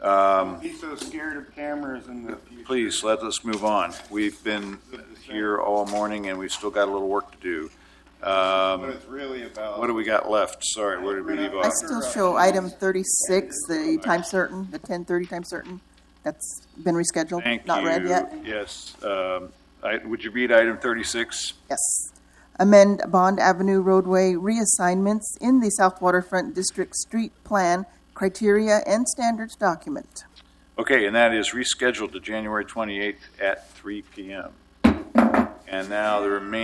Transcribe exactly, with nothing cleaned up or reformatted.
Um, He's so scared of cameras in the future. please, let us move on. We've been here all morning and we've still got a little work to do. Um, What it's really about. what do we got left? Sorry, where did we leave I off? still show item thirty-six, the time certain, the ten thirty time certain. That's been rescheduled, Thank not you. read yet. Yes. Um, I, would you read item thirty-six? Yes. Amend Bond Avenue roadway reassignments in the South Waterfront District Street Plan criteria and standards document. Okay, and that is rescheduled to January twenty-eighth at three p.m. And now the remaining